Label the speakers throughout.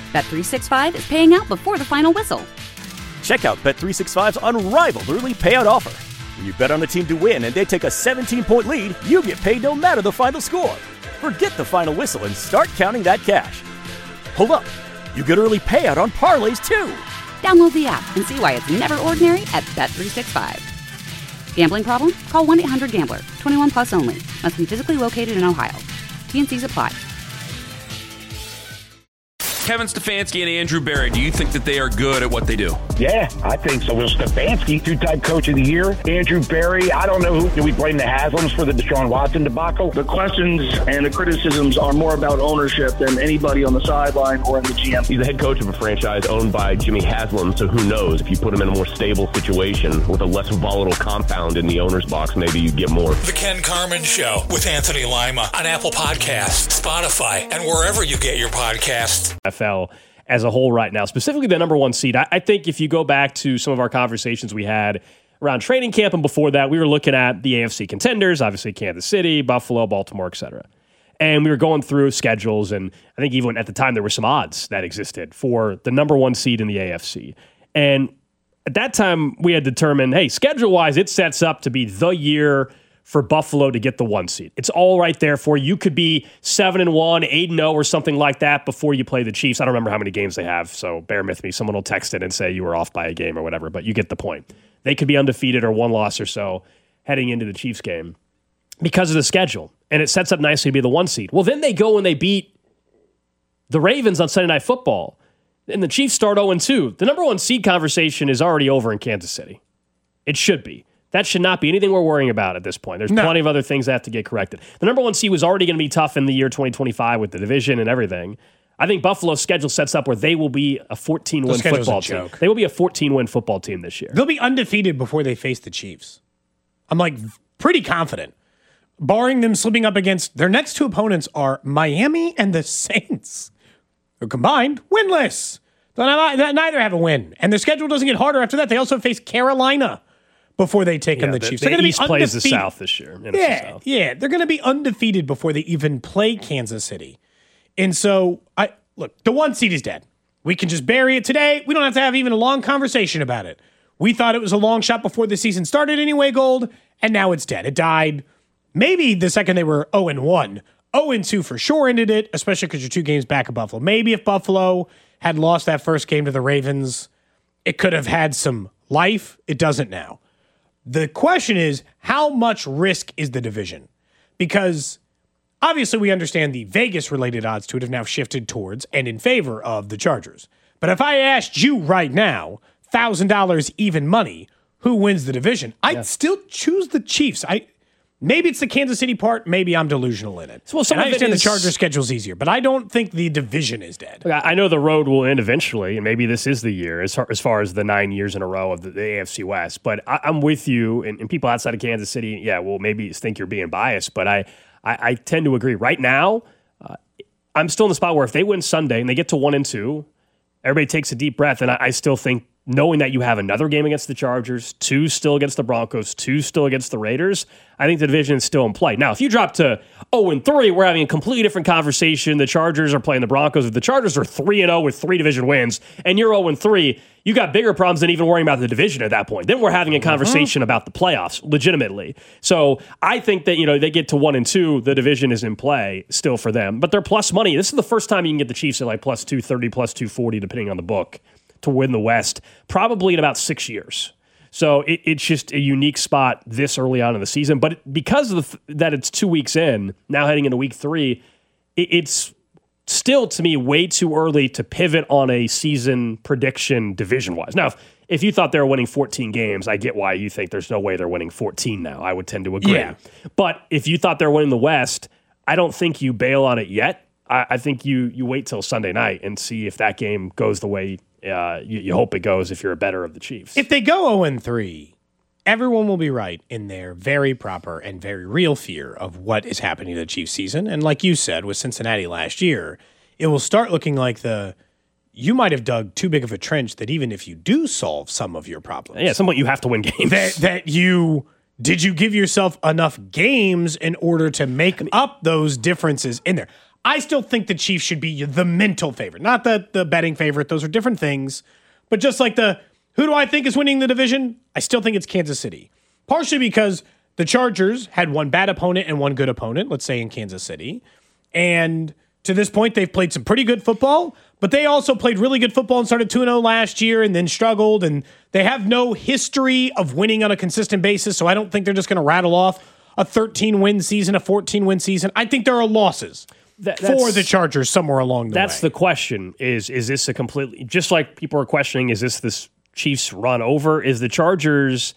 Speaker 1: Bet365 is paying out before the final whistle.
Speaker 2: Check out Bet365's unrivaled early payout offer. When you bet on a team to win and they take a 17-point lead, you get paid no matter the final score. Forget the final whistle and start counting that cash. Hold up. You get early payout on parlays, too.
Speaker 1: Download the app and see why it's never ordinary at Bet365. Gambling problem? Call 1-800-GAMBLER. 21 plus only. Must be physically located in Ohio. T&Cs apply.
Speaker 3: Kevin Stefanski and Andrew Berry, do you think that they are good at what they do?
Speaker 4: Yeah, I think so. Well, Stefanski, two-time coach of the year. Andrew Berry, I don't know who. Do we blame the Haslams for the Deshaun Watson debacle?
Speaker 5: The questions and the criticisms are more about ownership than anybody on the sideline or in the GM.
Speaker 6: He's the head coach of a franchise owned by Jimmy Haslam, so who knows? If you put him in a more stable situation with a less volatile compound in the owner's box, maybe you get more.
Speaker 7: The Ken Carman Show with Anthony Lima on Apple Podcasts, Spotify, and wherever you get your podcasts.
Speaker 8: NFL as a whole right now, specifically the number one seed. I think if you go back to some of our conversations we had around training camp and before that, we were looking at the AFC contenders, obviously Kansas City, Buffalo, Baltimore, etc. And we were going through schedules, and I think even at the time there were some odds that existed for the number one seed in the AFC. And at that time, we had determined, hey, schedule-wise, it sets up to be the year for Buffalo to get the one seed. It's all right there for you. You could be 7-1, 8-0, or something like that before you play the Chiefs. I don't remember how many games they have, so bear with me. Someone will text it and say you were off by a game or whatever, but you get the point. They could be undefeated or one loss or so heading into the Chiefs game because of the schedule, and it sets up nicely to be the one seed. Well, then they go and they beat the Ravens on Sunday Night Football, and the Chiefs start 0-2. The number one seed conversation is already over in Kansas City. It should be. That should not be anything we're worrying about at this point. There's plenty of other things that have to get corrected. The number one seed was already going to be tough in the year 2025 with the division and everything. I think Buffalo's schedule sets up where they will be a 14-win football team. They will be a 14-win football team this year.
Speaker 9: They'll be undefeated before they face the Chiefs. I'm pretty confident. Barring them slipping up against their next two opponents are Miami and the Saints, who combined winless. Neither have a win. And their schedule doesn't get harder after that. They also face Carolina before they take on the Chiefs.
Speaker 8: The East plays the South this year.
Speaker 9: Yeah. They're going to be undefeated before they even play Kansas City. And so, the one seed is dead. We can just bury it today. We don't have to have even a long conversation about it. We thought it was a long shot before the season started anyway, Gold, and now it's dead. It died maybe the second they were 0-1. 0-2 for sure ended it, especially because you're 2 games back of Buffalo. Maybe if Buffalo had lost that first game to the Ravens, it could have had some life. It doesn't now. The question is, how much risk is the division? Because obviously we understand the Vegas-related odds to it have now shifted towards and in favor of the Chargers. But if I asked you right now, $1,000 even money, who wins the division, I'd still choose the Chiefs. Maybe it's the Kansas City part. Maybe I'm delusional in it. Well, I understand the Chargers schedule's easier, but I don't think the division is dead.
Speaker 8: I know the road will end eventually, and maybe this is the year as far as the 9 years in a row of the AFC West. But I'm with you, and people outside of Kansas City, maybe think you're being biased, but I tend to agree. Right now, I'm still in the spot where if they win Sunday and they get to 1-2, everybody takes a deep breath, and I still think knowing that you have another game against the Chargers, 2 still against the Broncos, 2 still against the Raiders, I think the division is still in play. Now, if you drop to 0-3, we're having a completely different conversation. The Chargers are playing the Broncos. If the Chargers are 3-0 with 3 division wins, and you're 0-3, you got bigger problems than even worrying about the division at that point. Then we're having a conversation about the playoffs, legitimately. So I think that, they get to 1-2, the division is in play still for them. But they're plus money. This is the first time you can get the Chiefs at plus 230, plus 240, depending on the book, to win the West, probably in about 6 years. So it's just a unique spot this early on in the season. But because of that it's 2 weeks in, now heading into week 3, it's still, to me, way too early to pivot on a season prediction division-wise. Now, if you thought they were winning 14 games, I get why you think there's no way they're winning 14 now. I would tend to agree. Yeah. But if you thought they were winning the West, I don't think you bail on it yet. I think you wait till Sunday night and see if that game goes the way you hope it goes if you're a bettor of the Chiefs.
Speaker 9: If they go 0-3, everyone will be right in their very proper and very real fear of what is happening to the Chiefs season. And like you said, with Cincinnati last year, it will start looking like you might have dug too big of a trench that even if you do solve some of your problems.
Speaker 8: Yeah, somewhat you have to win games.
Speaker 9: Did you give yourself enough games in order to make up those differences in there? I still think the Chiefs should be the mental favorite, not the betting favorite. Those are different things. But just like who do I think is winning the division? I still think it's Kansas City. Partially because the Chargers had one bad opponent and one good opponent, let's say in Kansas City. And to this point, they've played some pretty good football, but they also played really good football and started 2-0 last year and then struggled. And they have no history of winning on a consistent basis, so I don't think they're just going to rattle off a 13-win season, a 14-win season. I think there are losses for the Chargers somewhere along the way.
Speaker 8: That's the question. Is this a completely, just like people are questioning, is this Chiefs run over? Is the Chargers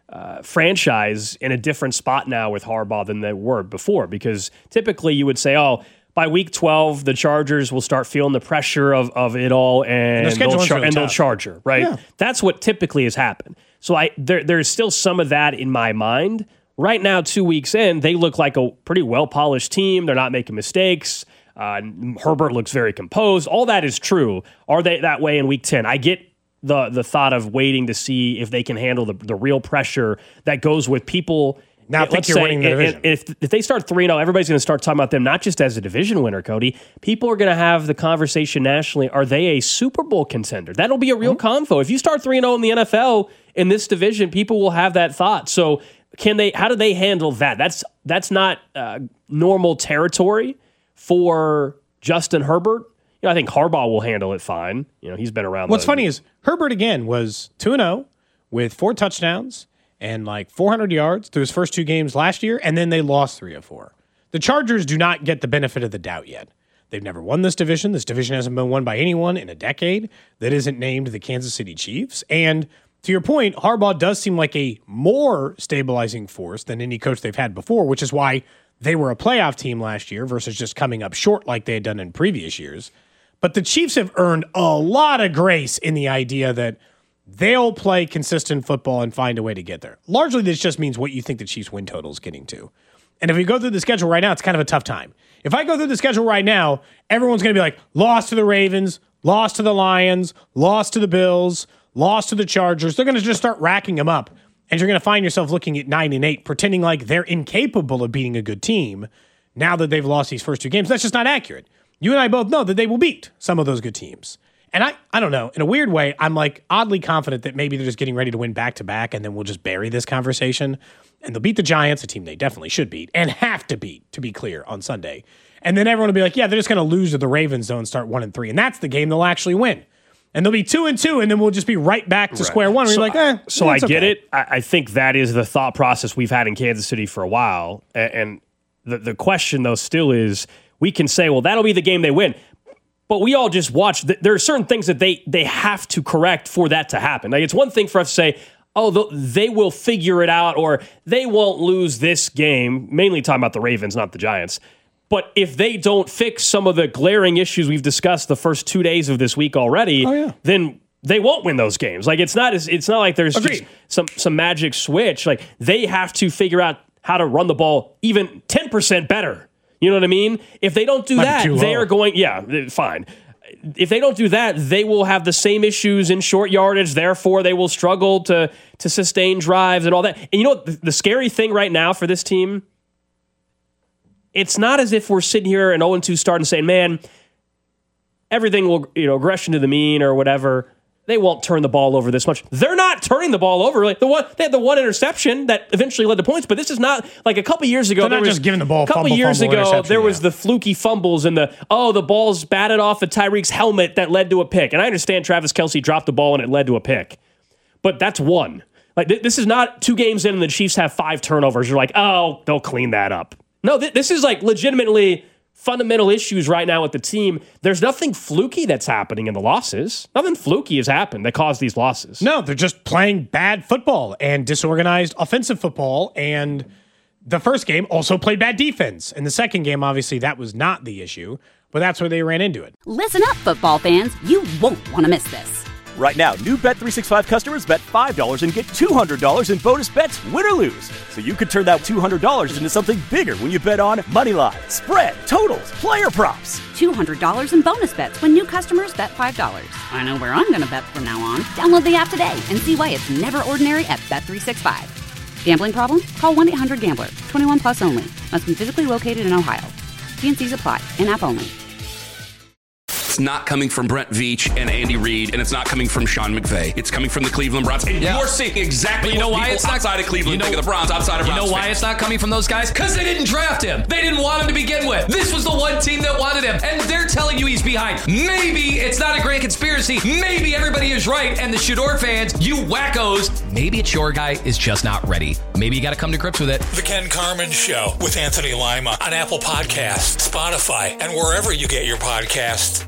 Speaker 8: franchise in a different spot now with Harbaugh than they were before? Because typically you would say, by week 12, the Chargers will start feeling the pressure of it all, and they'll charge her, right? Yeah. That's what typically has happened. So there's still some of that in my mind. Right now, 2 weeks in, they look like a pretty well-polished team. They're not making mistakes. Herbert looks very composed. All that is true. Are they that way in week 10? I get the thought of waiting to see if they can handle the real pressure that goes with people.
Speaker 9: Now, I think you're winning the division.
Speaker 8: If they start 3-0, everybody's going to start talking about them not just as a division winner, Cody. People are going to have the conversation nationally. Are they a Super Bowl contender? That'll be a real convo. If you start 3-0 in the NFL in this division, people will have that thought. So how do they handle that? That's not normal territory for Justin Herbert. I think Harbaugh will handle it fine. He's been around.
Speaker 9: What's funny is Herbert, again, was 2-0 with 4 touchdowns and like 400 yards through his first 2 games last year, and then they lost 3 of 4. The Chargers do not get the benefit of the doubt yet. They've never won this division. This division hasn't been won by anyone in a decade that isn't named the Kansas City Chiefs. And to your point, Harbaugh does seem like a more stabilizing force than any coach they've had before, which is why they were a playoff team last year versus just coming up short like they had done in previous years. But the Chiefs have earned a lot of grace in the idea that they'll play consistent football and find a way to get there. Largely, this just means what you think the Chiefs' win total is getting to. And if we go through the schedule right now, it's kind of a tough time. If I go through the schedule right now, everyone's going to be like, lost to the Ravens, lost to the Lions, lost to the Bills, lost to the Chargers. They're going to just start racking them up. And you're going to find yourself looking at 9-8, pretending like they're incapable of beating a good team now that they've lost these first 2 games. That's just not accurate. You and I both know that they will beat some of those good teams. And I don't know, in a weird way, I'm like oddly confident that maybe they're just getting ready to win back-to-back, and then we'll just bury this conversation. And they'll beat the Giants, a team they definitely should beat, and have to beat, to be clear, on Sunday. And then everyone will be like, yeah, they're just going to lose to the Ravens, though, and start 1-3. And that's the game they'll actually win. And they'll be 2-2, and then we'll just be right back to square one. Where you're like,
Speaker 8: So I get it. I think that is the thought process we've had in Kansas City for a while. And the question, though, still is, we can say, well, that'll be the game they win. But we all just watch. There are certain things that they have to correct for that to happen. Like, it's one thing for us to say, they will figure it out, or they won't lose this game, mainly talking about the Ravens, not the Giants. But if they don't fix some of the glaring issues we've discussed the first 2 days of this week already, then they won't win those games. Like, it's not like there's just some magic switch. Like, they have to figure out how to run the ball even 10% better. You know what I mean? If they don't do that, they are going, fine. If they don't do that, they will have the same issues in short yardage. Therefore, they will struggle to sustain drives and all that. And you know what? The scary thing right now for this team, it's not as if we're sitting here and 0-2 start and saying, man, everything will, regression to the mean or whatever. They won't turn the ball over this much. They're not turning the ball over. Like they had the one interception that eventually led to points, but this is not like a couple years ago.
Speaker 9: They're not just giving the ball.
Speaker 8: A couple years ago, there was the fluky fumbles and the ball's batted off of Tyreek's helmet that led to a pick. And I understand Travis Kelce dropped the ball and it led to a pick, but that's one. Like this is not 2 games in and the Chiefs have 5 turnovers. You're like, oh, they'll clean that up. No, this is like legitimately fundamental issues right now with the team. There's nothing fluky that's happening in the losses. Nothing fluky has happened that caused these losses.
Speaker 9: No, they're just playing bad football and disorganized offensive football. And the first game also played bad defense. And the second game, obviously, that was not the issue, but that's where they ran into it.
Speaker 1: Listen up, football fans. You won't want to miss this.
Speaker 2: Right now, new Bet365 customers bet $5 and get $200 in bonus bets, win or lose. So you could turn that $200 into something bigger when you bet on moneyline, spread, totals, player props.
Speaker 1: $200 in bonus bets when new customers bet $5. I know where I'm going to bet from now on. Download the app today and see why it's never ordinary at Bet365. Gambling problem? Call 1-800-GAMBLER. 21 plus only. Must be physically located in Ohio. TNCs apply. In-app only.
Speaker 3: It's not coming from Brent Veach and Andy Reid, and it's not coming from Sean McVay. It's coming from the Cleveland Browns. And you're seeing exactly what people outside of Cleveland think of the Browns, outside of Browns.
Speaker 10: You know why it's not coming from those guys? Because they didn't draft him. They didn't want him to begin with. This was the one team that wanted him, and they're telling you he's behind. Maybe it's not a grand conspiracy. Maybe everybody is right, and the Shador fans, you wackos, maybe it's your guy is just not ready. Maybe you got to come to grips with it.
Speaker 7: The Ken Carman Show with Anthony Lima on Apple Podcasts, Spotify, and wherever you get your podcasts.